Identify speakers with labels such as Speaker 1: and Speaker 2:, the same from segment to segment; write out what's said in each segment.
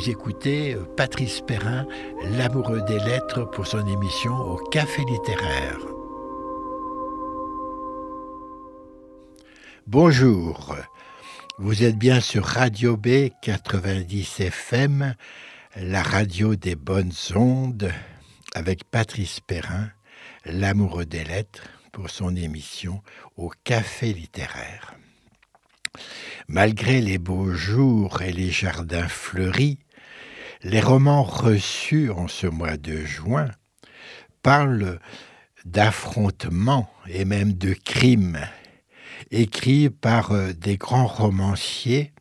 Speaker 1: Vous écoutez Patrice Perrin, l'amoureux des lettres, pour son émission au Café littéraire. Bonjour, vous êtes bien sur Radio B 90 FM, la radio des bonnes ondes, avec Patrice Perrin, l'amoureux des lettres, pour son émission au Café littéraire. Malgré les beaux jours et les jardins fleuris, les romans reçus en ce mois de juin parlent d'affrontements et même de crimes, écrits par des grands romanciers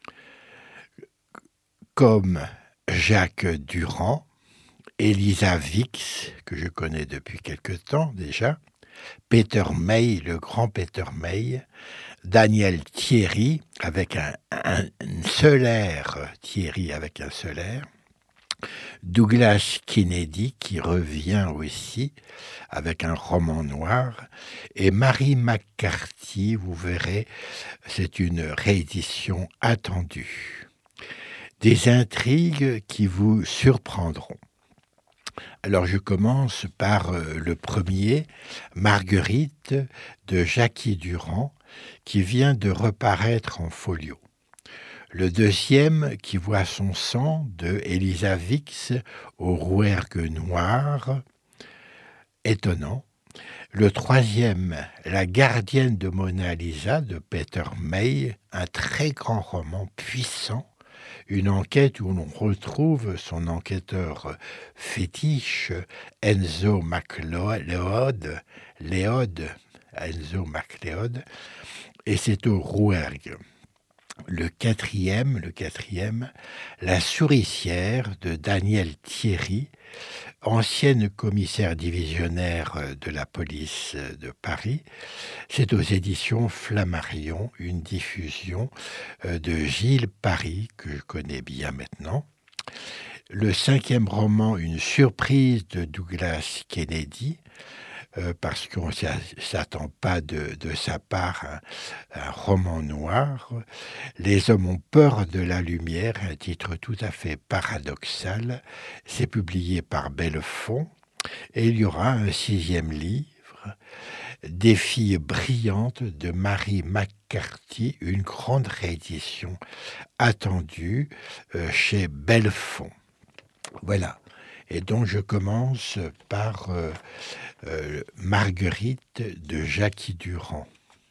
Speaker 1: comme Jacques Durand, Elisa Wix, que je connais depuis quelque temps déjà, Peter May, le grand Peter May, Daniel Thierry avec un seul R, Thierry avec un seul R, Douglas Kennedy qui revient aussi avec un roman noir, et Mary McCarthy, vous verrez, c'est une réédition attendue. Des intrigues qui vous surprendront. Alors je commence par le premier, Marguerite, de Jackie Durand, qui vient de reparaître en folio. Le deuxième, Qui voit son sang, de Elisa Wix, au rouergue noir, étonnant. Le troisième, La gardienne de Mona Lisa, de Peter May, un très grand roman puissant, une enquête où l'on retrouve son enquêteur fétiche, Enzo MacLeod, Enzo MacLeod, et c'est au rouergue. Le quatrième, La souricière, de Daniel Thierry, ancienne commissaire divisionnaire de la police de Paris. C'est aux éditions Flammarion, une diffusion de Gilles Paris, que je connais bien maintenant. Le cinquième roman, Une surprise, de Douglas Kennedy, parce qu'on ne s'attend pas de sa part un roman noir. Les hommes ont peur de la lumière, un titre tout à fait paradoxal. C'est publié par Bellefond. Et il y aura un sixième livre, Des filles brillantes, de Mary McCarthy, une grande réédition attendue chez Bellefond. Voilà. Et donc je commence par Marguerite, de Jackie Durand.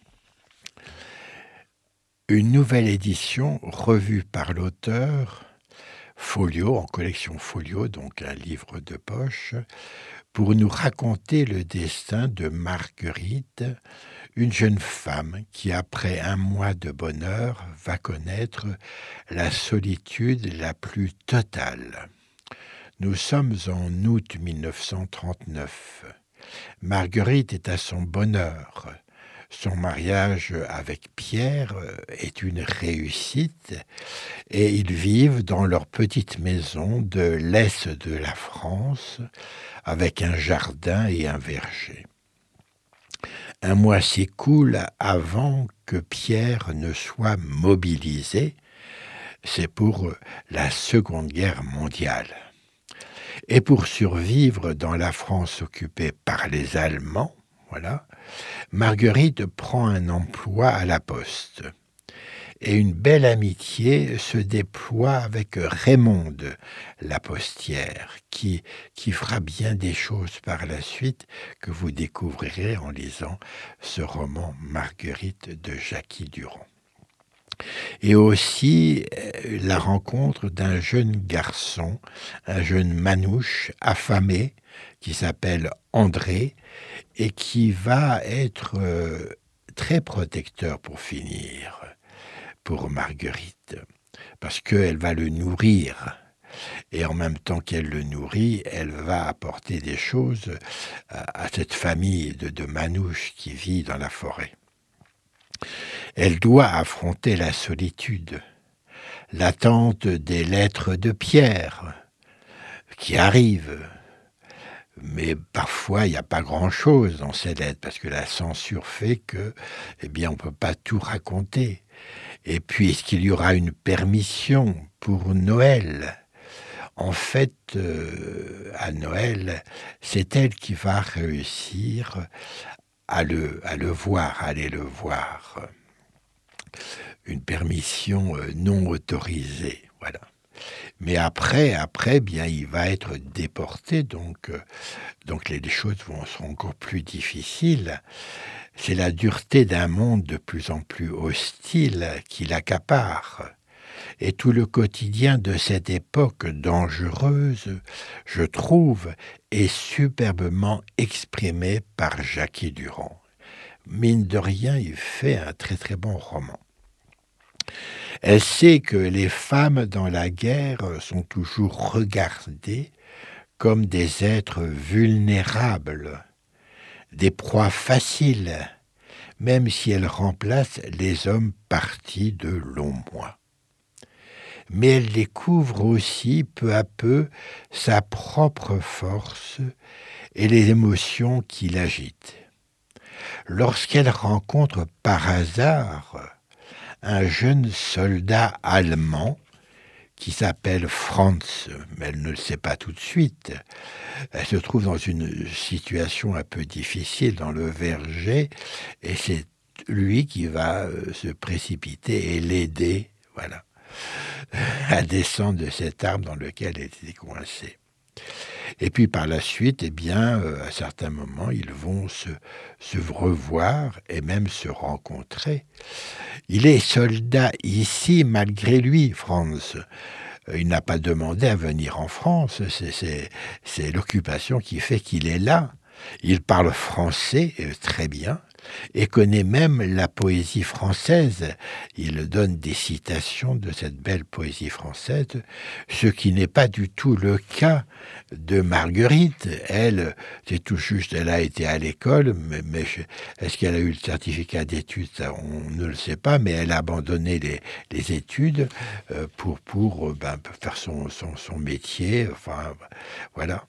Speaker 1: Une nouvelle édition revue par l'auteur, folio, en collection folio, donc un livre de poche, pour nous raconter le destin de Marguerite, une jeune femme qui, après un mois de bonheur, va connaître la solitude la plus totale. Nous sommes en août 1939. Marguerite est à son bonheur. Son mariage avec Pierre est une réussite et ils vivent dans leur petite maison de l'est de la France avec un jardin et un verger. Un mois s'écoule avant que Pierre ne soit mobilisé. C'est pour la Seconde Guerre mondiale. Et pour survivre dans la France occupée par les Allemands, voilà, Marguerite prend un emploi à la Poste. Et une belle amitié se déploie avec Raymonde, la postière, qui fera bien des choses par la suite que vous découvrirez en lisant ce roman Marguerite de Jackie Durand. Et aussi la rencontre d'un jeune garçon, un jeune manouche affamé, qui s'appelle André, et qui va être très protecteur pour finir, pour Marguerite, parce qu'elle va le nourrir. Et en même temps qu'elle le nourrit, elle va apporter des choses à cette famille de manouches qui vit dans la forêt. Elle doit affronter la solitude, l'attente des lettres de Pierre qui arrivent. Mais parfois, il n'y a pas grand-chose dans ces lettres, parce que la censure fait que, on ne peut pas tout raconter. Et puis, est-ce qu'il y aura une permission pour Noël ? en fait, à Noël, c'est elle qui va réussir à le voir, à aller le voir. Une permission, non autorisée, voilà. Mais après bien, il va être déporté, donc les choses seront encore plus difficiles. C'est la dureté d'un monde de plus en plus hostile qui l'accapare. Et tout le quotidien de cette époque dangereuse, je trouve, est superbement exprimé par Jackie Durand. Mine de rien, il fait un très très bon roman. Elle sait que les femmes dans la guerre sont toujours regardées comme des êtres vulnérables, des proies faciles, même si elles remplacent les hommes partis de longs mois. Mais elle découvre aussi peu à peu sa propre force et les émotions qui l'agitent. Lorsqu'elle rencontre par hasard un jeune soldat allemand qui s'appelle Franz, mais elle ne le sait pas tout de suite. Elle se trouve dans une situation un peu difficile dans le verger, et c'est lui qui va se précipiter et l'aider, voilà, à descendre de cet arbre dans lequel elle était coincée. Et puis par la suite, eh bien, à certains moments, ils vont se revoir et même se rencontrer. Il est soldat ici malgré lui, Franz. Il n'a pas demandé à venir en France. C'est l'occupation qui fait qu'il est là. Il parle français très bien et connaît même la poésie française. Il donne des citations de cette belle poésie française, ce qui n'est pas du tout le cas de Marguerite. Elle, c'est tout juste, elle a été à l'école, mais est-ce qu'elle a eu le certificat d'études? On ne le sait pas, mais elle a abandonné les études pour faire son métier. Enfin, voilà.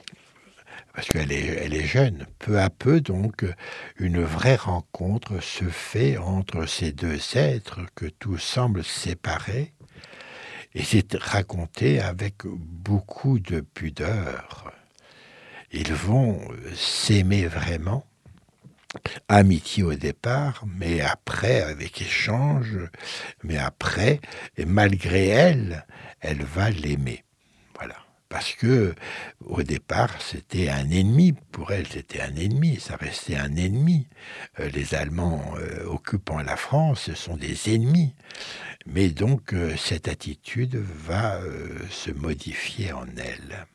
Speaker 1: Parce qu'elle est jeune. Peu à peu, donc, une vraie rencontre se fait entre ces deux êtres que tout semble séparer, et c'est raconté avec beaucoup de pudeur. Ils vont s'aimer vraiment, amitié au départ, mais après, avec échange, mais après, et malgré elle, elle va l'aimer. Voilà. Parce que au départ, c'était un ennemi. Pour elle, c'était un ennemi. Ça restait un ennemi. Les Allemands occupant la France, ce sont des ennemis. Mais donc, cette attitude va se modifier en elle.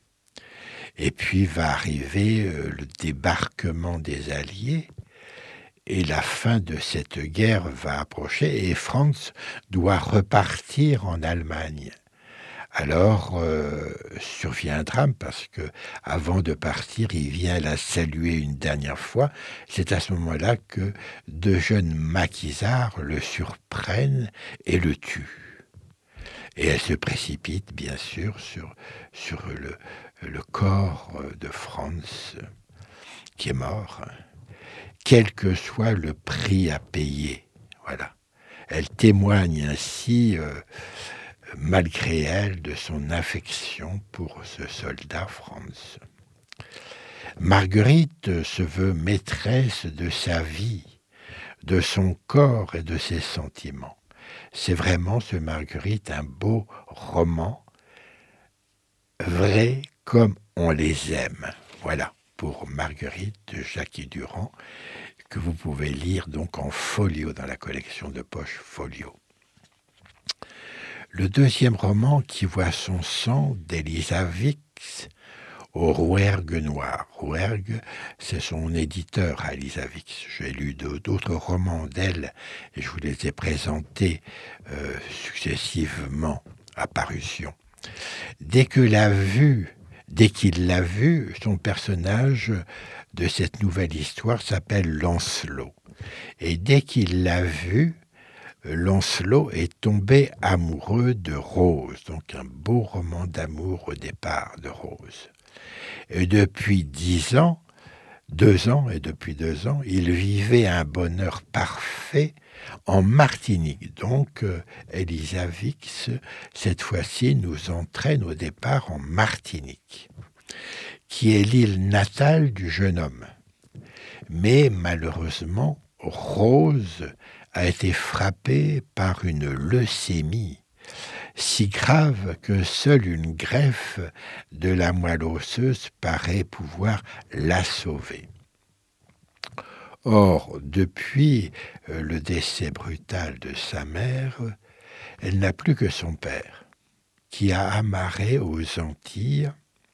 Speaker 1: Et puis va arriver le débarquement des Alliés. Et la fin de cette guerre va approcher. Et Franz doit repartir en Allemagne. Alors survient un drame parce que avant de partir, il vient la saluer une dernière fois. C'est à ce moment-là que deux jeunes maquisards le surprennent et le tuent. Et elle se précipite, bien sûr, sur le corps de Franz, qui est mort, quel que soit le prix à payer. Voilà. Elle témoigne ainsi malgré elle, de son affection pour ce soldat Franz. Marguerite se veut maîtresse de sa vie, de son corps et de ses sentiments. C'est vraiment, ce Marguerite, un beau roman, vrai comme on les aime. Voilà, pour Marguerite de Jackie Durand, que vous pouvez lire donc en folio, dans la collection de poche Folio. Le deuxième roman qui voit son sang d'Elisa Wickes au Rouergue noir. Rouergue, c'est son éditeur à Elisa Wickes. J'ai lu d'autres romans d'elle et je vous les ai présentés successivement à parution. Dès qu'il l'a vu, son personnage de cette nouvelle histoire s'appelle Lancelot. Et dès qu'il l'a vu, Lancelot est tombé amoureux de Rose, donc un beau roman d'amour au départ de Rose. Et depuis 10 ans, 2 ans, et depuis 2 ans, il vivait un bonheur parfait en Martinique. Donc, Elisa Vix, cette fois-ci, nous entraîne au départ en Martinique, qui est l'île natale du jeune homme. Mais malheureusement, Rose a été frappée par une leucémie si grave que seule une greffe de la moelle osseuse paraît pouvoir la sauver. Or, depuis le décès brutal de sa mère, elle n'a plus que son père, qui a amarré aux Antilles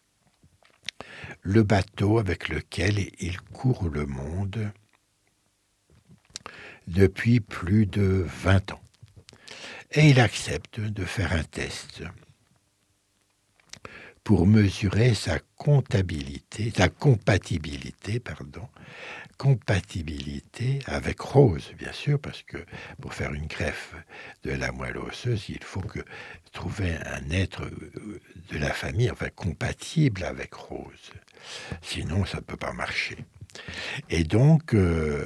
Speaker 1: le bateau avec lequel il court le monde depuis plus de 20 ans. Et il accepte de faire un test pour mesurer sa compatibilité avec Rose, bien sûr, parce que pour faire une greffe de la moelle osseuse, il faut trouver un être de la famille, enfin compatible avec Rose. Sinon, ça ne peut pas marcher. Et donc,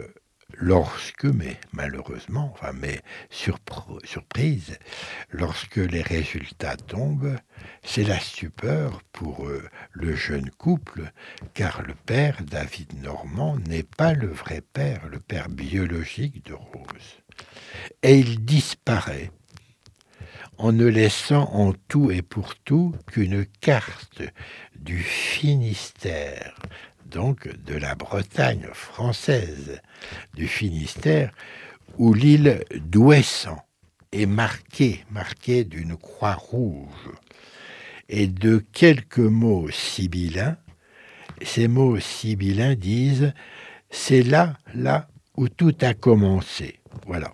Speaker 1: mais malheureusement, surprise, lorsque les résultats tombent, c'est la stupeur pour le jeune couple, car le père, David Normand, n'est pas le vrai père, le père biologique de Rose. Et il disparaît, en ne laissant en tout et pour tout qu'une carte du Finistère, donc de la Bretagne française, du Finistère, où l'île d'Ouessant est marquée d'une croix rouge, et de quelques mots sibyllins. Ces mots sibyllins disent « c'est là où tout a commencé ». Voilà.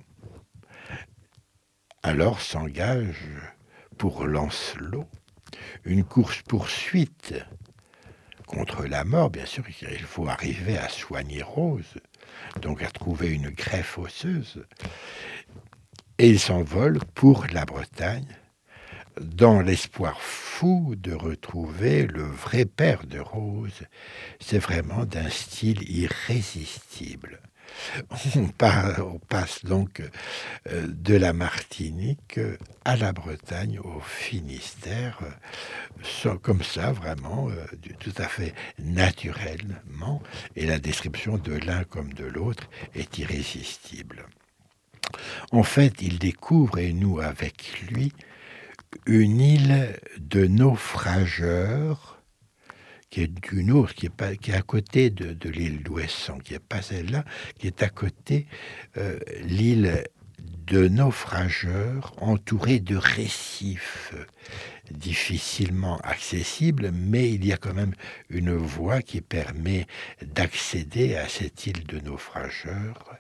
Speaker 1: Alors s'engage pour Lancelot une course-poursuite contre la mort, bien sûr. Il faut arriver à soigner Rose, donc à trouver une greffe osseuse. Et il s'envole pour la Bretagne, dans l'espoir fou de retrouver le vrai père de Rose. C'est vraiment d'un style irrésistible. On passe donc de la Martinique à la Bretagne, au Finistère, comme ça, vraiment, tout à fait naturellement, et la description de l'un comme de l'autre est irrésistible. En fait, il découvre, et nous avec lui, une île de naufrageurs, qui est une autre, qui est à côté de l'île d'Ouessant, qui n'est pas celle-là, qui est à côté, l'île de naufrageurs entourée de récifs difficilement accessibles, mais il y a quand même une voie qui permet d'accéder à cette île de naufrageurs.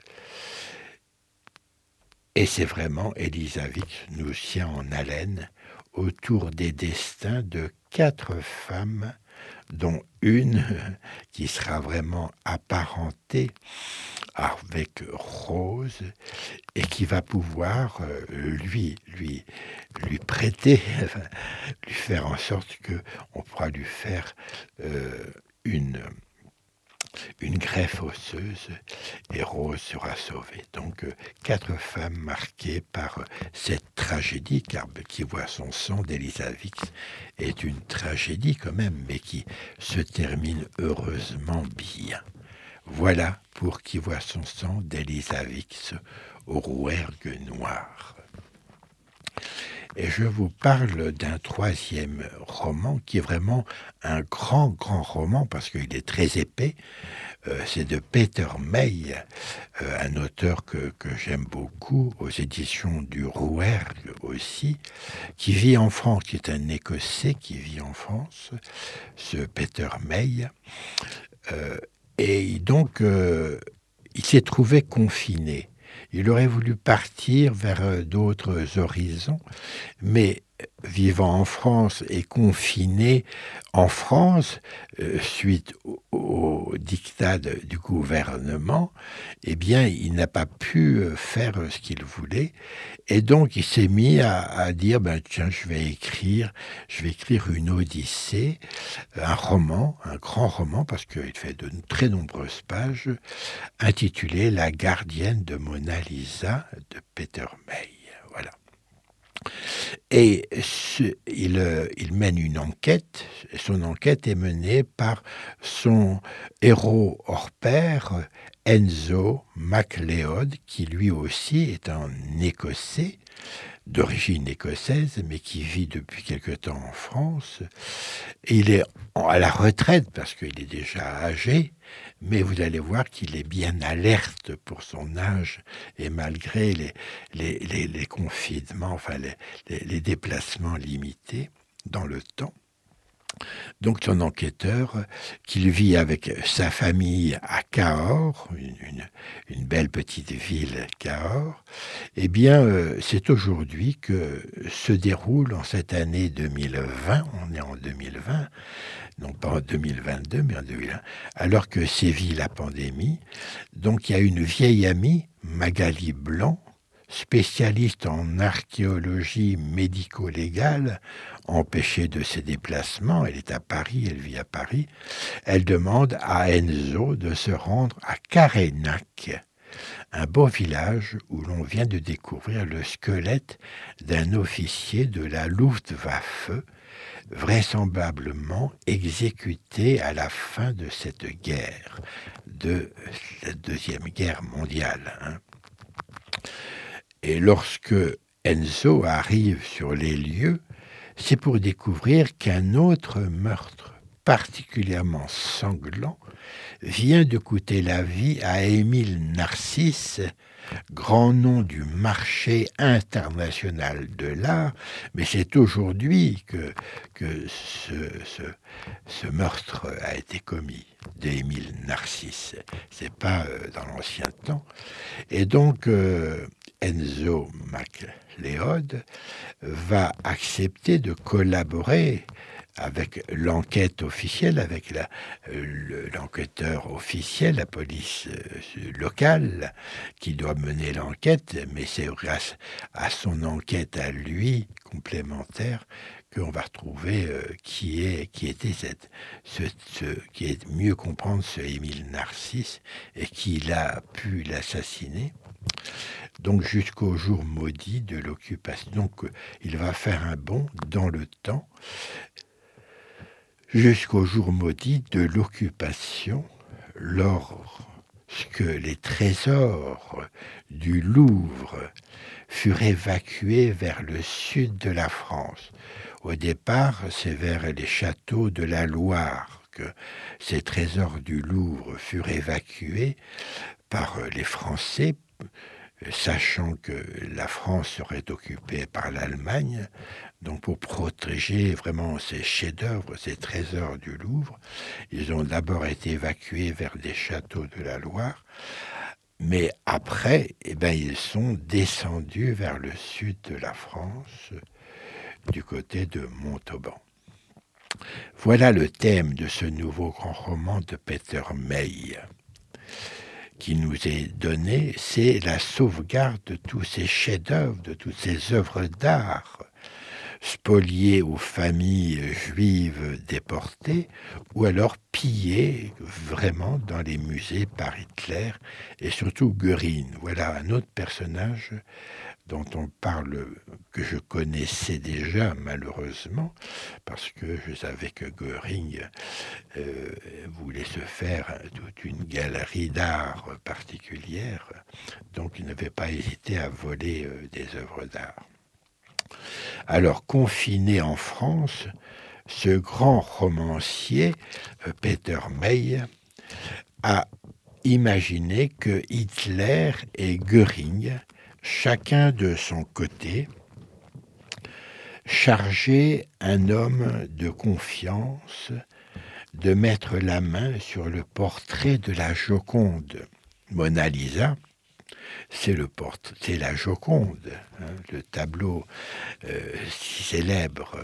Speaker 1: Et c'est vraiment Elisa Vix nous tient en haleine autour des destins de 4 femmes, dont une qui sera vraiment apparentée avec Rose et qui va pouvoir lui prêter, lui faire en sorte qu'on pourra lui faire une greffe osseuse et Rose sera sauvée. Donc 4 femmes marquées par cette tragédie, car Qui voit son sang d'Elisa Vix est une tragédie quand même, mais qui se termine heureusement bien. Voilà pour Qui voit son sang d'Elisa Vix au Rouergue noir. Et je vous parle d'un 3e roman qui est vraiment un grand roman parce qu'il est très épais. C'est de Peter May, un auteur que j'aime beaucoup, aux éditions du Rouergue aussi, qui vit en France, qui est un Écossais qui vit en France, ce Peter May. Et donc, il s'est trouvé confiné. Il aurait voulu partir vers d'autres horizons, mais vivant en France et confiné en France, suite au diktat du gouvernement, eh bien, il n'a pas pu faire ce qu'il voulait. Et donc, il s'est mis à dire, ben, tiens, je vais écrire une Odyssée, un roman, un grand roman, parce qu'il fait de très nombreuses pages, intitulé La gardienne de Mona Lisa de Peter May. Voilà. Et il mène une enquête, et son enquête est menée par son héros hors pair, Enzo MacLeod, qui lui aussi est un Écossais, d'origine écossaise, mais qui vit depuis quelque temps en France. Et il est à la retraite, parce qu'il est déjà âgé, mais vous allez voir qu'il est bien alerte pour son âge, et malgré les confinements, enfin les déplacements limités dans le temps. Donc son enquêteur, qu'il vit avec sa famille à Cahors, une belle petite ville Cahors, eh bien c'est aujourd'hui que se déroule en cette année 2020, on est en 2020, non pas en 2022, mais en 2020, alors que sévit la pandémie. Donc il y a une vieille amie, Magali Blanc, spécialiste en archéologie médico-légale, empêchée de ses déplacements, elle est à Paris, elle vit à Paris, elle demande à Enzo de se rendre à Carénac, un beau village où l'on vient de découvrir le squelette d'un officier de la Luftwaffe, vraisemblablement exécuté à la fin de cette guerre, de la Deuxième Guerre mondiale. Et lorsque Enzo arrive sur les lieux, c'est pour découvrir qu'un autre meurtre particulièrement sanglant vient de coûter la vie à Émile Narcisse, grand nom du marché international de l'art, mais c'est aujourd'hui que ce meurtre a été commis, d'Émile Narcisse. C'est pas dans l'ancien temps. Et donc, Enzo MacLeod va accepter de collaborer avec l'enquête officielle, avec l'enquêteur officiel, la police locale, qui doit mener l'enquête, mais c'est grâce à son enquête à lui, complémentaire, qu'on va retrouver qui était qui est mieux comprendre ce Émile Narcisse et qui a pu l'assassiner. Donc jusqu'au jour maudit de l'occupation. Donc il va faire un bond dans le temps jusqu'au jour maudit de l'occupation, lorsque les trésors du Louvre furent évacués vers le sud de la France. Au départ, c'est vers les châteaux de la Loire que ces trésors du Louvre furent évacués par les Français, sachant que la France serait occupée par l'Allemagne. Donc pour protéger vraiment ces chefs-d'œuvre, ces trésors du Louvre, ils ont d'abord été évacués vers des châteaux de la Loire, mais après, ils sont descendus vers le sud de la France, du côté de Montauban. Voilà le thème de ce nouveau grand roman de Peter May qui nous est donné, c'est la sauvegarde de tous ces chefs-d'œuvre, de toutes ces œuvres d'art spoliées aux familles juives déportées ou alors pillées vraiment dans les musées par Hitler et surtout Göring. Voilà un autre personnage dont on parle, que je connaissais déjà malheureusement, parce que je savais que Göring voulait se faire toute une galerie d'art particulière, donc il n'avait pas hésité à voler des œuvres d'art. Alors, confiné en France, ce grand romancier, Peter May, a imaginé que Hitler et Göring, chacun de son côté, chargeaient un homme de confiance de mettre la main sur le portrait de la Joconde, Mona Lisa, C'est la Joconde, hein, le tableau si célèbre.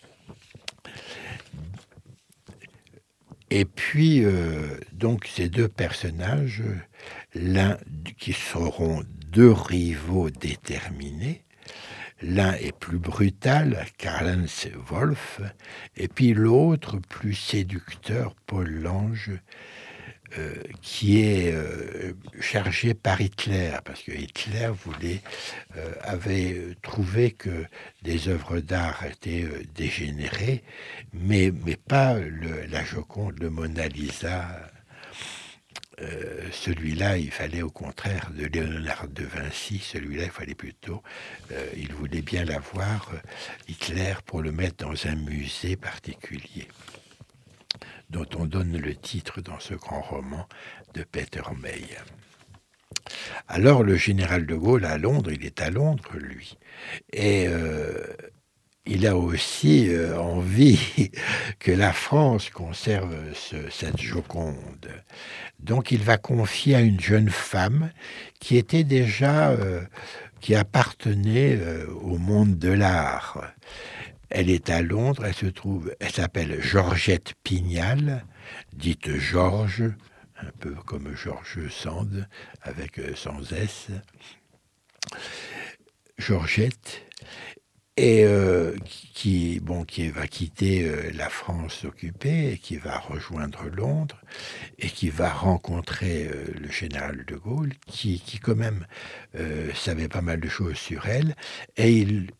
Speaker 1: Et puis, donc ces deux personnages, qui seront deux rivaux déterminés. L'un est plus brutal, Karl-Heinz Wolff, et puis l'autre plus séducteur, Paul Lange, qui est chargé par Hitler, parce que Hitler avait trouvé que des œuvres d'art étaient dégénérées, mais pas la Joconde, le Mona Lisa. Celui-là, il fallait au contraire de Léonard de Vinci, celui-là, il fallait plutôt, il voulait bien l'avoir, Hitler, pour le mettre dans un musée particulier, dont on donne le titre dans ce grand roman de Peter May. Alors, le général de Gaulle à Londres, il est à Londres, lui, et il a aussi envie que la France conserve cette Joconde. Donc il va confier à une jeune femme qui était déjà, qui appartenait au monde de l'art. Elle est à Londres, elle s'appelle Georgette Pignal, dite Georges, un peu comme George Sand, avec sans S. Georgette, et qui va quitter la France occupée et qui va rejoindre Londres et qui va rencontrer le général de Gaulle, qui quand même savait pas mal de choses sur elle, et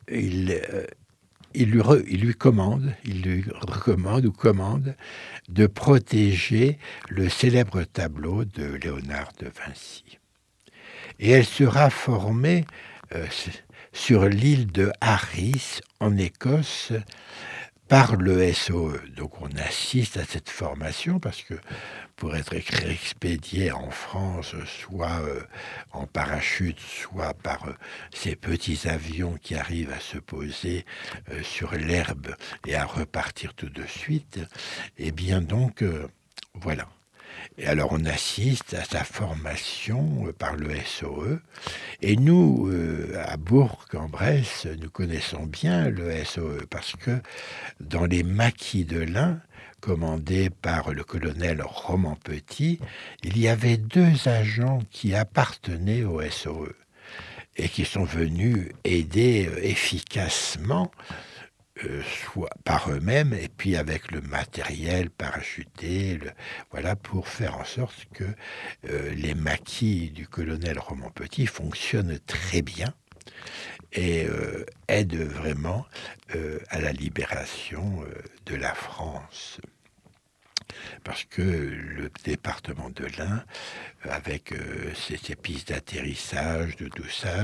Speaker 1: il lui commande ou commande de protéger le célèbre tableau de Léonard de Vinci. Et elle sera formée sur l'île de Harris, en Écosse, par le SOE. Donc on assiste à cette formation parce que pour être expédié en France, soit en parachute, soit par ces petits avions qui arrivent à se poser sur l'herbe et à repartir tout de suite, eh bien donc, voilà. Et alors on assiste à sa formation par le SOE. Et nous, à Bourg-en-Bresse, nous connaissons bien le SOE parce que dans les maquis de lin, commandés par le colonel Roman Petit, il y avait 2 agents qui appartenaient au SOE et qui sont venus aider efficacement, soit par eux-mêmes, et puis avec le matériel parachuté, voilà, pour faire en sorte que les maquis du colonel Roman Petit fonctionnent très bien et aident vraiment à la libération de la France. Parce que le département de l'Ain, avec ses pistes d'atterrissage, de tout ça,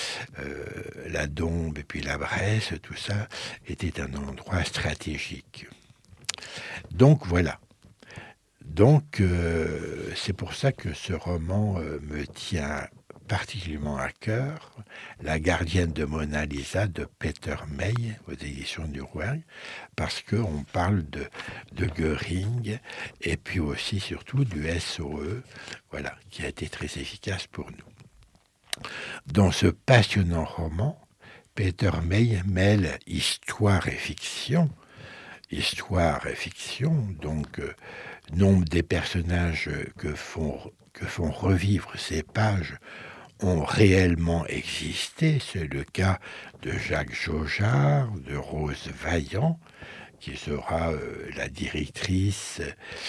Speaker 1: la Dombes et puis la Bresse, tout ça, était un endroit stratégique. Donc voilà. Donc c'est pour ça que ce roman me tient particulièrement à cœur, La gardienne de Mona Lisa de Peter May aux éditions du Rouergue, parce qu'on parle de Göring et puis aussi surtout du SOE, voilà, qui a été très efficace pour nous. Dans ce passionnant roman, Peter May mêle histoire et fiction. Histoire et fiction, donc nombre des personnages que font revivre ces pages ont réellement existé. C'est le cas de Jacques Jaujard, de Rose Vaillant, qui sera la directrice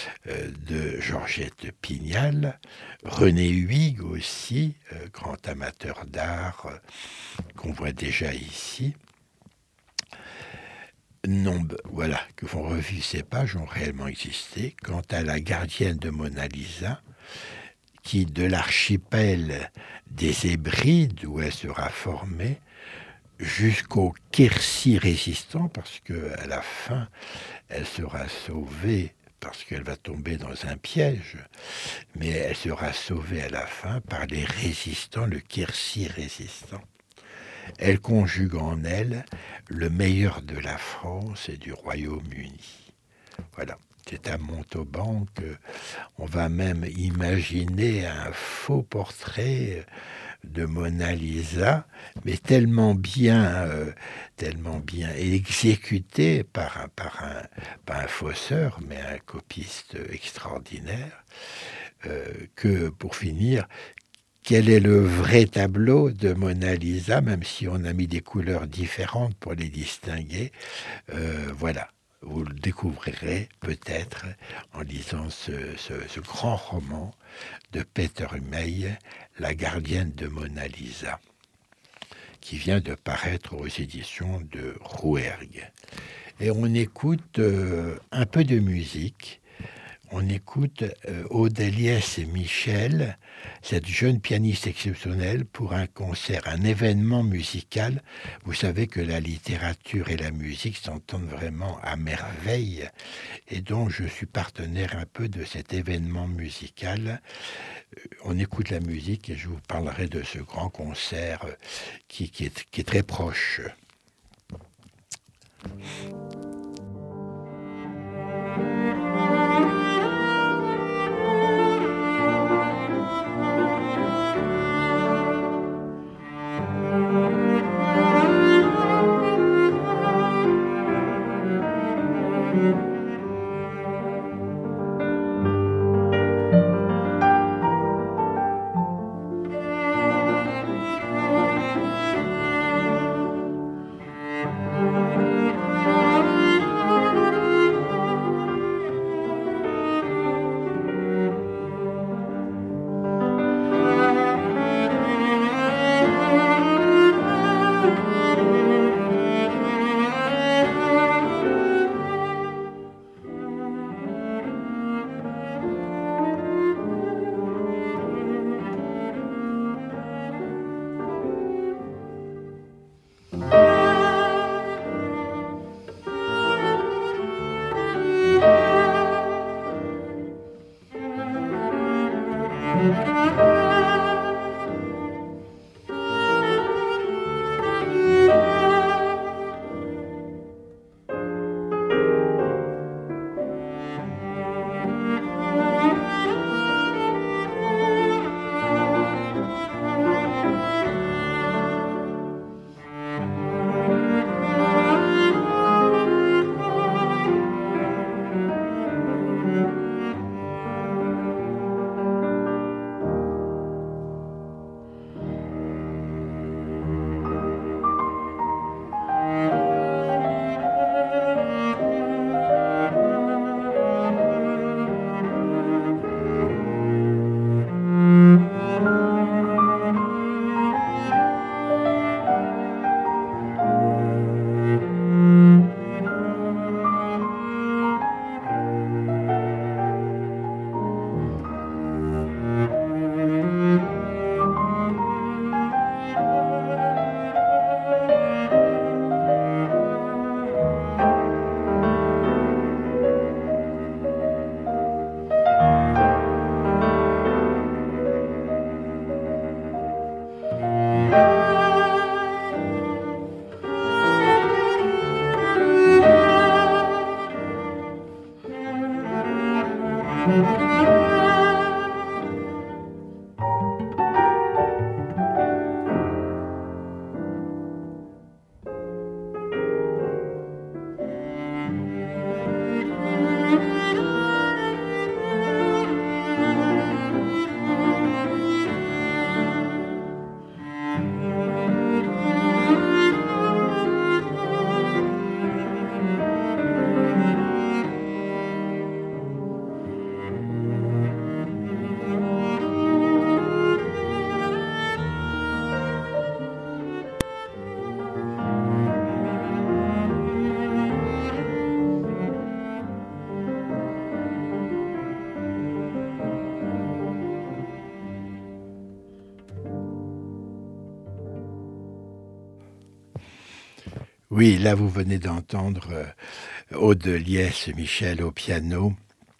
Speaker 1: de Georgette Pignal, René Huyghe aussi, grand amateur d'art qu'on voit déjà ici. Voilà, que font revivre ces pages ont réellement existé. Quant à la gardienne de Mona Lisa, qui de l'archipel des Hébrides, où elle sera formée, jusqu'au Quercy résistant, parce qu'à la fin, elle sera sauvée, parce qu'elle va tomber dans un piège, mais elle sera sauvée à la fin par les résistants, le Quercy résistant. Elle conjugue en elle le meilleur de la France et du Royaume-Uni. Voilà. C'est à Montauban qu'on va même imaginer un faux portrait de Mona Lisa, mais tellement bien exécuté pas un fausseur, mais un copiste extraordinaire, que pour finir, quel est le vrai tableau de Mona Lisa, même si on a mis des couleurs différentes pour les distinguer. Voilà, vous le découvrirez peut-être en lisant ce grand roman de Peter May, La gardienne de Mona Lisa, qui vient de paraître aux éditions de Rouergue. Et on écoute un peu de musique. On écoute Aude-Liesse et Michel, cette jeune pianiste exceptionnelle, pour un concert, un événement musical. Vous savez que la littérature et la musique s'entendent vraiment à merveille, et donc je suis partenaire un peu de cet événement musical. On écoute la musique et je vous parlerai de ce grand concert qui est très proche. Oui, là vous venez d'entendre Aude-Liesse Michel au piano,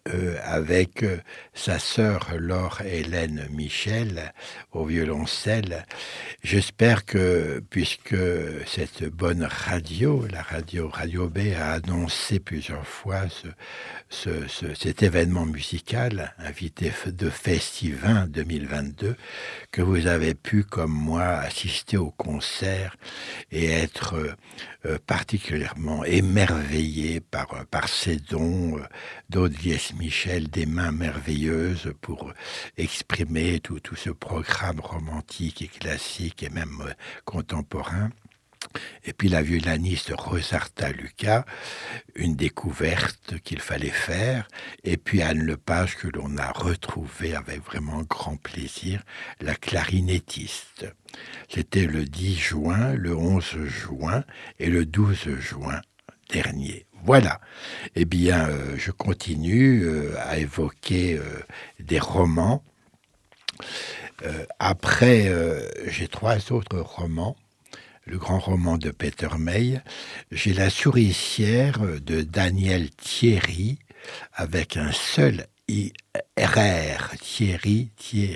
Speaker 1: avec sa sœur Laure-Hélène Michel au violoncelle. J'espère que, puisque cette bonne radio, la Radio B, a annoncé plusieurs fois cet événement musical, invité de Festivin 2022, que vous avez pu, comme moi, assister au concert et être particulièrement émerveillé par ces dons d'Audiès Michel, des mains merveilleuses pour exprimer tout ce programme romantique et classique et même contemporain. Et puis la violoniste Rosarta Lucas, une découverte qu'il fallait faire. Et puis Anne Lepage, que l'on a retrouvée avec vraiment grand plaisir, la clarinettiste. C'était le 10 juin, le 11 juin et le 12 juin dernier. Voilà. Eh bien, je continue à évoquer des romans. Après, j'ai 3 autres romans. Le grand roman de Peter May. J'ai La souricière de Daniel Thierry, avec un seul RR, Thierry,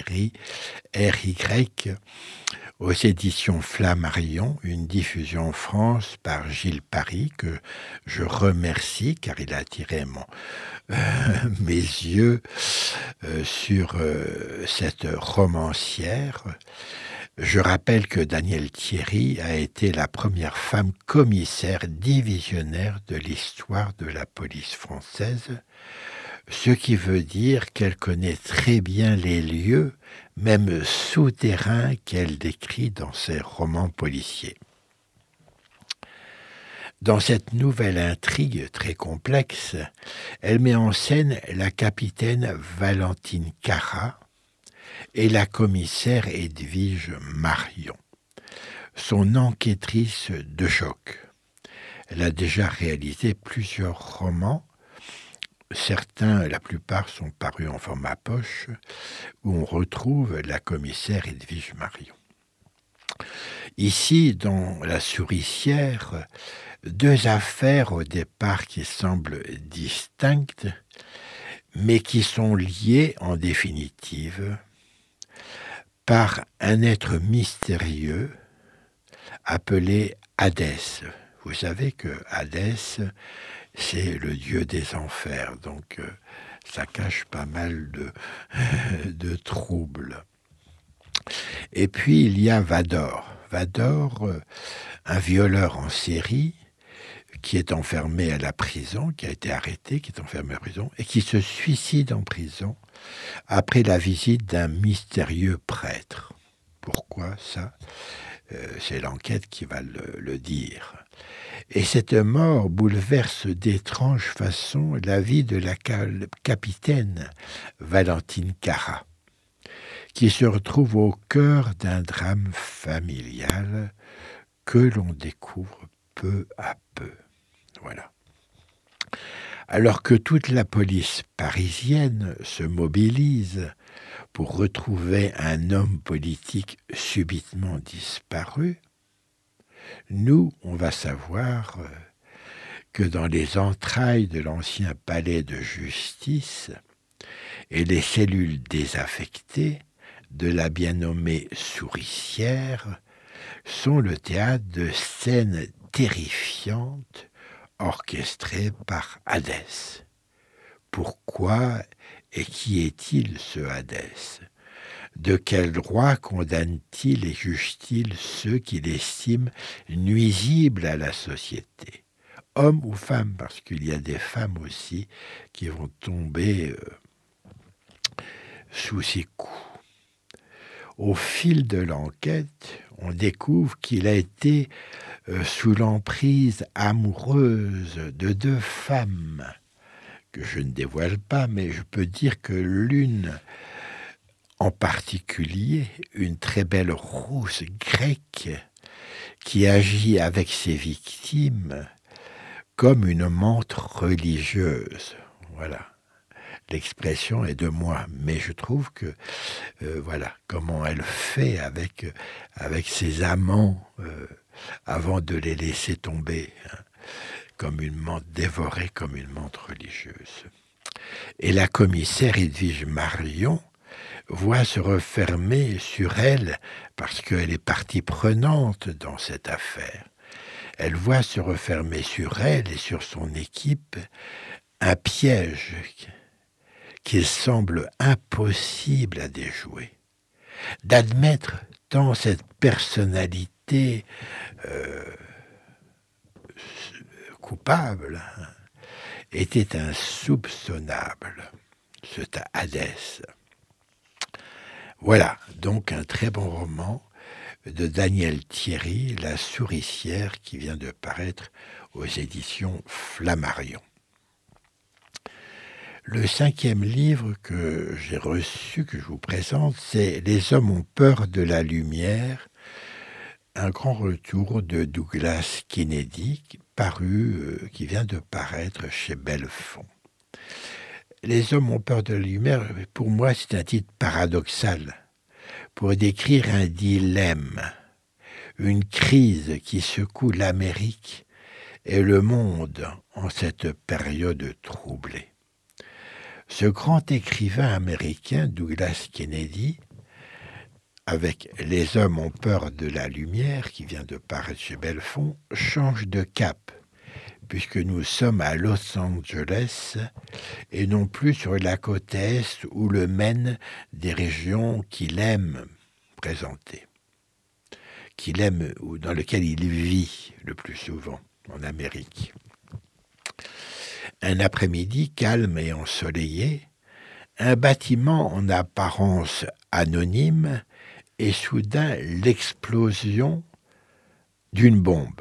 Speaker 1: RY, aux éditions Flammarion, une diffusion en France par Gilles Paris, que je remercie, car il a attiré mes yeux sur cette romancière. Je rappelle que Daniel Thierry a été la première femme commissaire divisionnaire de l'histoire de la police française, ce qui veut dire qu'elle connaît très bien les lieux, même souterrains, qu'elle décrit dans ses romans policiers. Dans cette nouvelle intrigue très complexe, elle met en scène la capitaine Valentine Cara et la commissaire Edwige Marion, son enquêtrice de choc. Elle a déjà réalisé plusieurs romans. Certains, la plupart, sont parus en format poche, où on retrouve la commissaire Edwige Marion. Ici, dans La souricière, 2 affaires au départ qui semblent distinctes, mais qui sont liées en définitive par un être mystérieux appelé Hadès. Vous savez que Hadès, c'est le dieu des enfers, donc ça cache pas mal de troubles. Et puis il y a Vador. Vador, un violeur en série, qui est enfermé à la prison, qui a été arrêté, qui est enfermé en prison, et qui se suicide en prison après la visite d'un mystérieux prêtre. Pourquoi ça ? C'est l'enquête qui va le dire. Et cette mort bouleverse d'étranges façons la vie de la capitaine Valentine Cara, qui se retrouve au cœur d'un drame familial que l'on découvre peu à peu. Voilà. Alors que toute la police parisienne se mobilise pour retrouver un homme politique subitement disparu, nous, on va savoir que dans les entrailles de l'ancien palais de justice et les cellules désaffectées de la bien nommée souricière sont le théâtre de scènes terrifiantes orchestré par Hadès. Pourquoi et qui est-il ce Hadès ? De quel droit condamne-t-il et juge-t-il ceux qu'il estime nuisibles à la société ? Hommes ou femmes, parce qu'il y a des femmes aussi qui vont tomber sous ses coups. Au fil de l'enquête, on découvre qu'il a été sous l'emprise amoureuse de 2 femmes, que je ne dévoile pas, mais je peux dire que l'une en particulier, une très belle rousse grecque, qui agit avec ses victimes comme une montre religieuse. Voilà. L'expression est de moi, mais je trouve que, voilà, comment elle fait avec ses amants avant de les laisser tomber, hein, comme une menthe dévorée, comme une menthe religieuse. Et la commissaire Edwige Marion voit se refermer sur elle, parce qu'elle est partie prenante dans cette affaire, elle voit se refermer sur elle et sur son équipe un piège qu'il semble impossible à déjouer. D'admettre tant cette personnalité coupable était insoupçonnable. C'est Hadès. Voilà, donc un très bon roman de Daniel Thierry, La souricière, qui vient de paraître aux éditions Flammarion. Le 5e livre que j'ai reçu, que je vous présente, c'est Les hommes ont peur de la lumière, un grand retour de Douglas Kennedy, qui vient de paraître chez Belfond. Les hommes ont peur de la lumière, pour moi, c'est un titre paradoxal pour décrire un dilemme, une crise qui secoue l'Amérique et le monde en cette période troublée. Ce grand écrivain américain, Douglas Kennedy, avec Les hommes ont peur de la lumière, qui vient de paraître chez Belfond, change de cap, puisque nous sommes à Los Angeles et non plus sur la côte est ou le Maine, des régions qu'il aime présenter, qu'il aime ou dans lesquelles il vit le plus souvent en Amérique. Un après-midi calme et ensoleillé, un bâtiment en apparence anonyme et soudain l'explosion d'une bombe.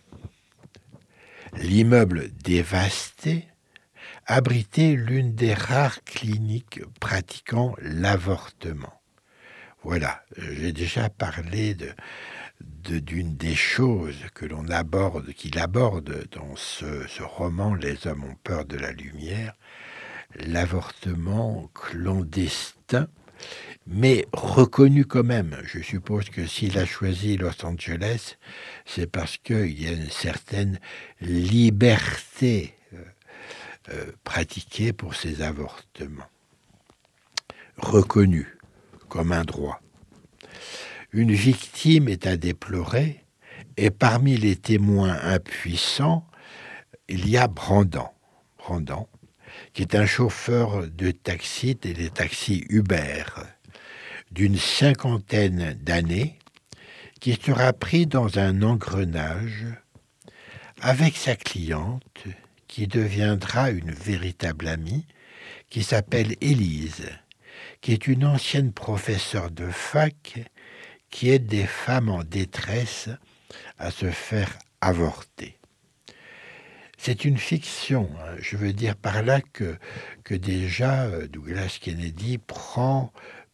Speaker 1: L'immeuble dévasté abritait l'une des rares cliniques pratiquant l'avortement. Voilà, j'ai déjà parlé d'une des choses qu'il aborde dans ce roman, Les hommes ont peur de la lumière, l'avortement clandestin, mais reconnu quand même. Je suppose que s'il a choisi Los Angeles, c'est parce qu'il y a une certaine liberté pratiquée pour ces avortements, reconnu comme un droit. Une victime est à déplorer, et parmi les témoins impuissants, il y a Brandan, qui est un chauffeur de taxi, et des taxis Uber, d'une 50aine d'années, qui sera pris dans un engrenage avec sa cliente, qui deviendra une véritable amie, qui s'appelle Élise, qui est une ancienne professeure de fac, qui aide des femmes en détresse à se faire avorter. C'est une fiction, hein. Je veux dire par là que déjà Douglas Kennedy prend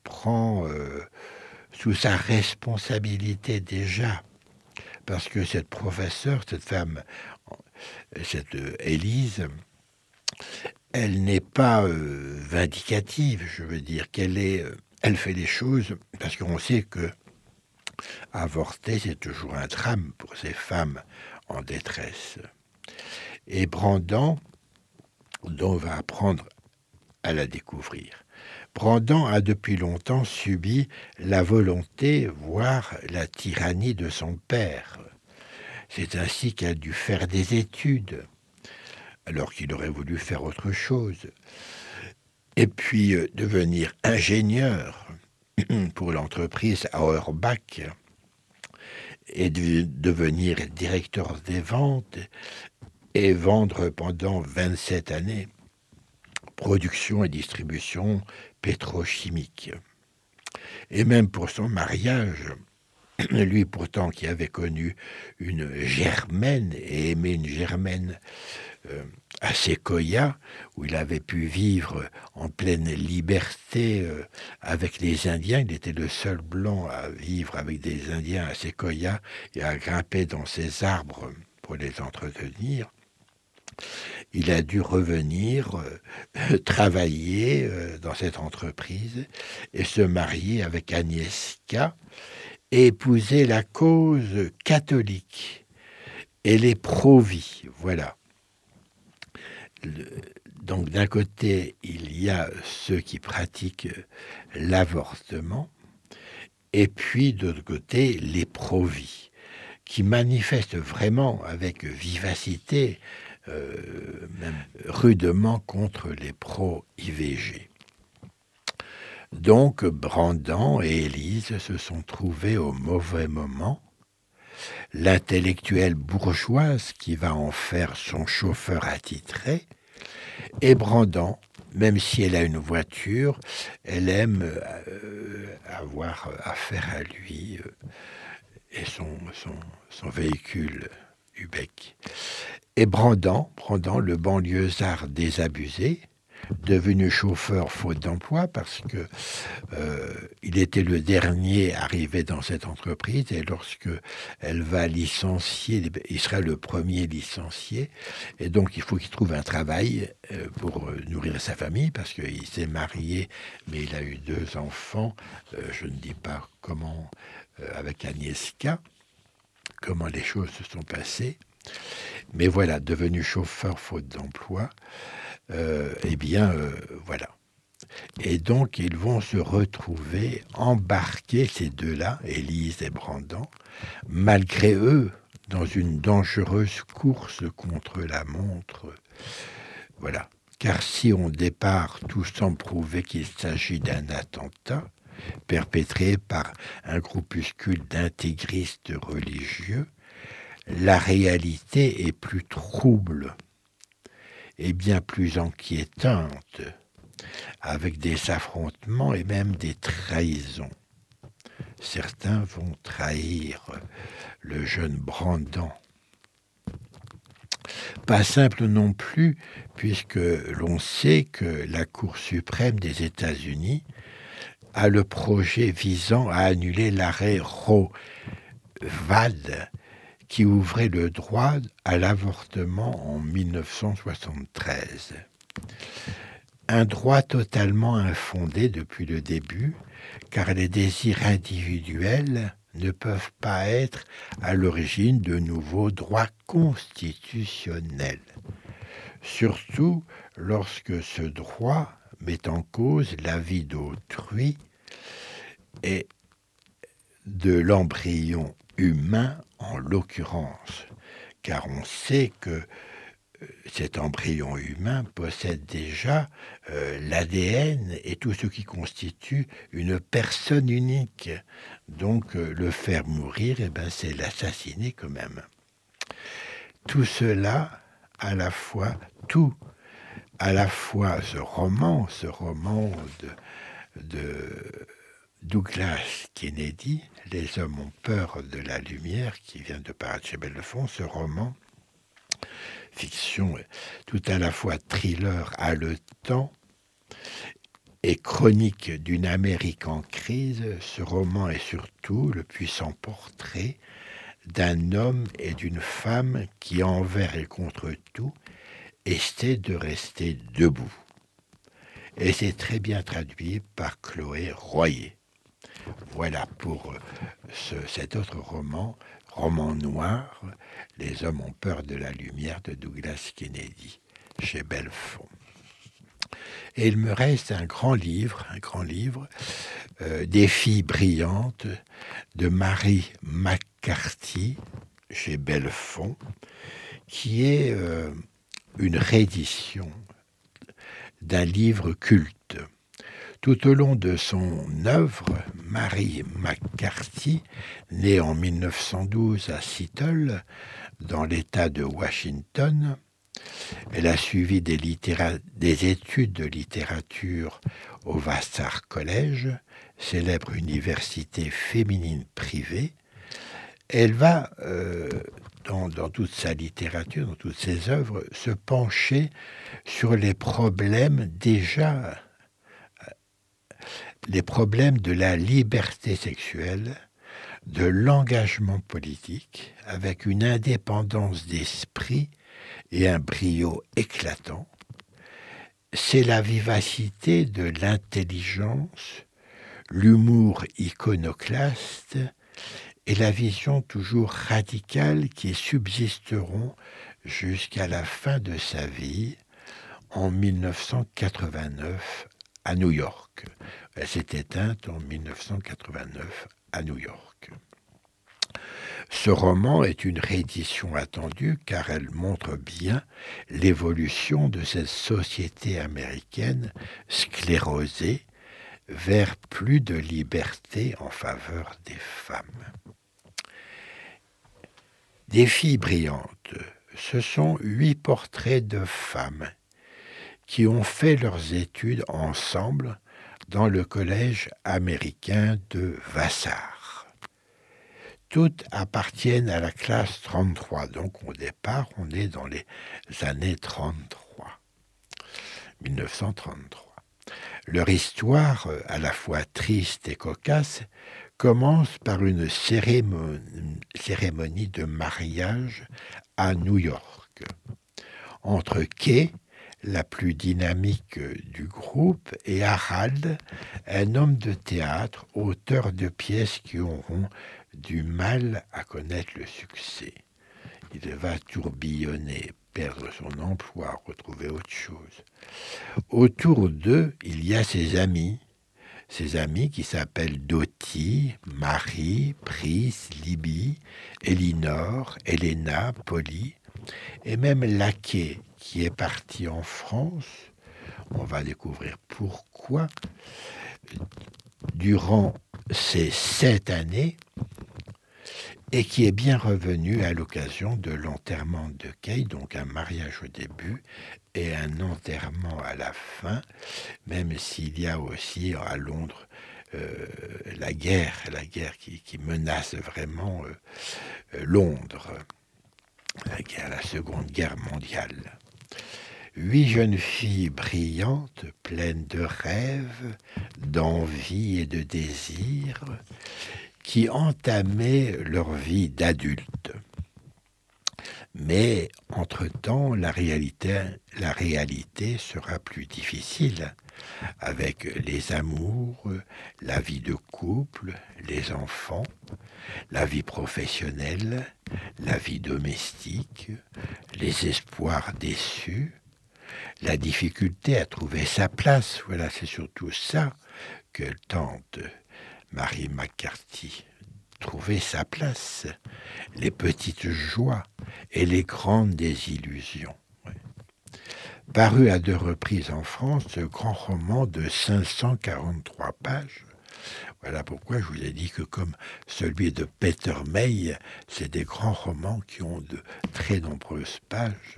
Speaker 1: sous sa responsabilité déjà, parce que cette professeure, cette femme, cette Élise, elle n'est pas vindicative, je veux dire elle fait les choses parce qu'on sait que avorter, c'est toujours un drame pour ces femmes en détresse. Et Brandan, dont on va apprendre à la découvrir. Brandan a depuis longtemps subi la volonté, voire la tyrannie de son père. C'est ainsi qu'elle a dû faire des études, alors qu'il aurait voulu faire autre chose. Et puis devenir ingénieur pour l'entreprise Auerbach et devenir directeur des ventes et vendre pendant 27 années production et distribution pétrochimique. Et même pour son mariage, lui pourtant qui avait connu une Germaine et aimé une Germaine à Sequoia, où il avait pu vivre en pleine liberté avec les Indiens. Il était le seul blanc à vivre avec des Indiens à Sequoia et à grimper dans ces arbres pour les entretenir. Il a dû revenir travailler dans cette entreprise et se marier avec Agnieszka et épouser la cause catholique et les pro-vie. Voilà. Donc d'un côté, il y a ceux qui pratiquent l'avortement, et puis de l'autre côté, les pro-vie, qui manifestent vraiment avec vivacité, même rudement contre les pro-IVG. Donc Brandan et Élise se sont trouvés au mauvais moment. L'intellectuelle bourgeoise qui va en faire son chauffeur attitré, et Brandan, même si elle a une voiture, elle aime avoir affaire à lui et son véhicule Ubec. Et Brandan, le banlieusard désabusé, devenu chauffeur faute d'emploi parce que il était le dernier arrivé dans cette entreprise et lorsque elle va licencier, il sera le premier licencié et donc il faut qu'il trouve un travail pour nourrir sa famille parce qu'il s'est marié mais il a eu 2 enfants, je ne dis pas comment, avec Agnieszka, comment les choses se sont passées, mais voilà, devenu chauffeur faute d'emploi, voilà. Et donc, ils vont se retrouver embarqués, ces deux-là, Élise et Brandan, malgré eux, dans une dangereuse course contre la montre. Voilà. Car si au départ, tout semble prouver qu'il s'agit d'un attentat perpétré par un groupuscule d'intégristes religieux, la réalité est plus trouble et bien plus inquiétante, avec des affrontements et même des trahisons. Certains vont trahir le jeune Brandan. Pas simple non plus, puisque l'on sait que la Cour suprême des États-Unis a le projet visant à annuler l'arrêt Roe Wade qui ouvrait le droit à l'avortement en 1973. Un droit totalement infondé depuis le début, car les désirs individuels ne peuvent pas être à l'origine de nouveaux droits constitutionnels. Surtout lorsque ce droit met en cause la vie d'autrui et de l'embryon humain en l'occurrence, car on sait que cet embryon humain possède déjà l'ADN et tout ce qui constitue une personne unique. Donc le faire mourir, c'est l'assassiner quand même. Tout cela, à la fois ce roman de Douglas Kennedy, Les hommes ont peur de la lumière, qui vient de paraître chez Bellefond, ce roman fiction tout à la fois thriller haletant et chronique d'une Amérique en crise, ce roman est surtout le puissant portrait d'un homme et d'une femme qui, envers et contre tout, essaient de rester debout. Et c'est très bien traduit par Chloé Royer. Voilà pour cet autre roman noir, Les hommes ont peur de la lumière de Douglas Kennedy, chez Bellefond. Et il me reste un grand livre, Des filles brillantes, de Mary McCarthy, chez Bellefond, qui est une réédition d'un livre culte. Tout au long de son œuvre, Mary McCarthy, née en 1912 à Seattle, dans l'État de Washington, elle a suivi des études de littérature au Vassar College, célèbre université féminine privée. Elle va, dans toute sa littérature, dans toutes ses œuvres, se pencher sur les problèmes de la liberté sexuelle, de l'engagement politique, avec une indépendance d'esprit et un brio éclatant. C'est la vivacité de l'intelligence, l'humour iconoclaste et la vision toujours radicale qui subsisteront jusqu'à la fin de sa vie, en 1989 à New York. Elle s'est éteinte en 1989 à New York. Ce roman est une réédition attendue car elle montre bien l'évolution de cette société américaine sclérosée vers plus de liberté en faveur des femmes. Des filles brillantes, ce sont 8 portraits de femmes qui ont fait leurs études ensemble dans le collège américain de Vassar. Toutes appartiennent à la classe 33, donc au départ, on est dans les années 1933. Leur histoire, à la fois triste et cocasse, commence par une cérémonie de mariage à New York entre Kay, la plus dynamique du groupe, et Harald, un homme de théâtre, auteur de pièces qui auront du mal à connaître le succès. Il va tourbillonner, perdre son emploi, retrouver autre chose. Autour d'eux, il y a ses amis qui s'appellent Dottie, Marie, Pris, Libby, Elinor, Elena, Polly, et même Laquais, qui est parti en France. On va découvrir pourquoi. Durant ces 7 années, et qui est bien revenu à l'occasion de l'enterrement de Kay, donc un mariage au début et un enterrement à la fin, même s'il y a aussi à Londres la guerre qui menace vraiment Londres, la Seconde Guerre mondiale. 8 jeunes filles brillantes, pleines de rêves, d'envie et de désirs, qui entamaient leur vie d'adulte. Mais, entre-temps, la réalité sera plus difficile, avec les amours, la vie de couple, les enfants, la vie professionnelle, la vie domestique, les espoirs déçus, la difficulté à trouver sa place. Voilà, c'est surtout ça que tente Marie McCarthy, trouver sa place, les petites joies et les grandes désillusions. Paru à 2 reprises en France, ce grand roman de 543 pages. Voilà pourquoi je vous ai dit que comme celui de Peter May, c'est des grands romans qui ont de très nombreuses pages.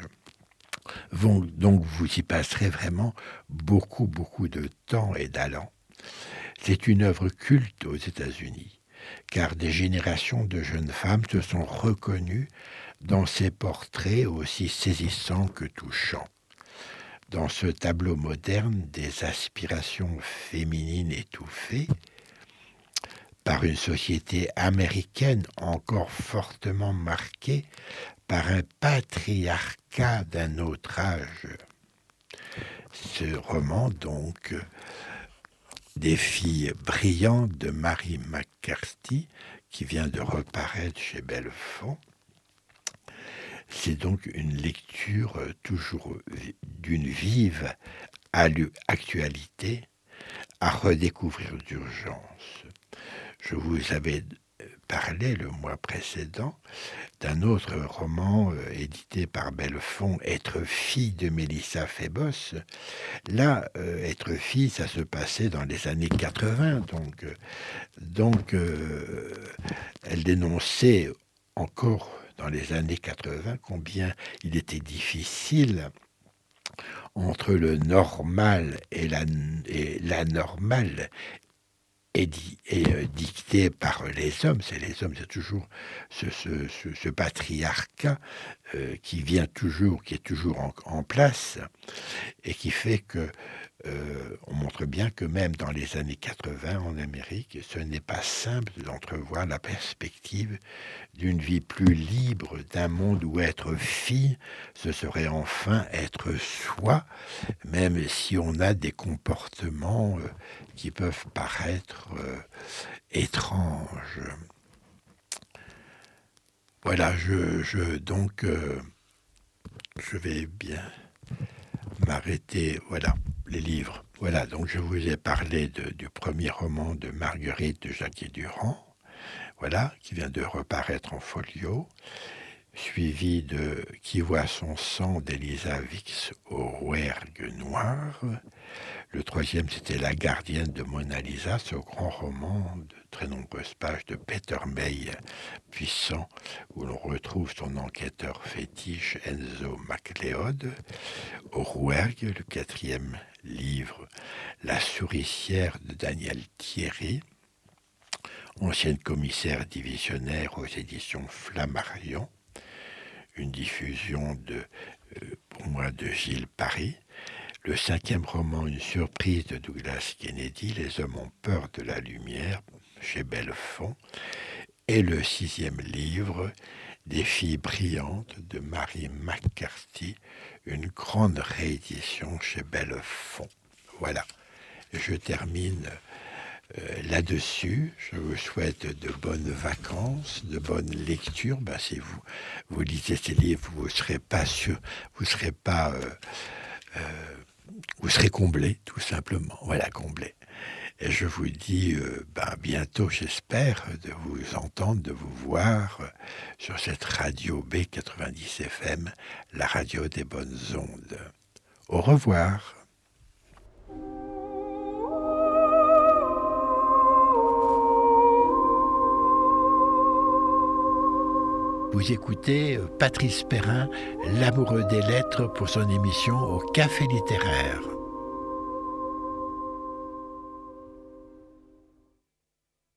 Speaker 1: Donc vous y passerez vraiment beaucoup de temps et d'allant. C'est une œuvre culte aux États-Unis, car des générations de jeunes femmes se sont reconnues dans ces portraits aussi saisissants que touchants. Dans ce tableau moderne des aspirations féminines étouffées, par une société américaine encore fortement marquée par un patriarcat d'un autre âge. Ce roman, donc, des filles brillantes de Marie McCarthy, qui vient de reparaître chez Bellefond, c'est donc une lecture toujours d'une vive actualité à redécouvrir d'urgence. Je vous avais parlé le mois précédent d'un autre roman édité par Bellefond, Être fille de Mélissa Febos. Là, Être fille, ça se passait dans les années 80, donc elle dénonçait encore dans les années 80 combien il était difficile entre le normal et l'anormal est dicté par les hommes. C'est les hommes, c'est toujours ce patriarcat qui est toujours en place et qui fait que on montre bien que même dans les années 80 en Amérique, ce n'est pas simple d'entrevoir la perspective d'une vie plus libre, d'un monde où être fille, ce serait enfin être soi, même si on a des comportements qui peuvent paraître étranges. Voilà, donc je vais bien m'arrêter, voilà, les livres. Voilà, donc je vous ai parlé du premier roman de Marguerite de Jacquier-Durand, voilà, qui vient de reparaître en folio, suivi de Qui voit son sang d'Elisa Wix au rouergue noir. Le troisième, c'était La gardienne de Mona Lisa, ce grand roman de très nombreuses pages de Peter May, puissant, où l'on retrouve son enquêteur fétiche Enzo MacLeod. Au rouergue, le quatrième livre, La souricière de Daniel Thierry, ancienne commissaire divisionnaire aux éditions Flammarion, une diffusion pour moi de Gilles Paris. Le cinquième roman, Une surprise de Douglas Kennedy, Les hommes ont peur de la lumière, chez Bellefond. Et le sixième livre, Des filles brillantes de Mary McCarthy, une grande réédition chez Bellefond. Voilà, je termine là-dessus. Je vous souhaite de bonnes vacances, de bonnes lectures. Si vous lisez ces livres, vous serez pas sûr, vous serez comblé, tout simplement. Voilà, comblé. Et je vous dis bientôt, j'espère, de vous entendre, de vous voir sur cette radio B90 FM, la radio des bonnes ondes. Au revoir. Vous écoutez Patrice Perrin, l'amoureux des lettres, pour son émission au Café littéraire.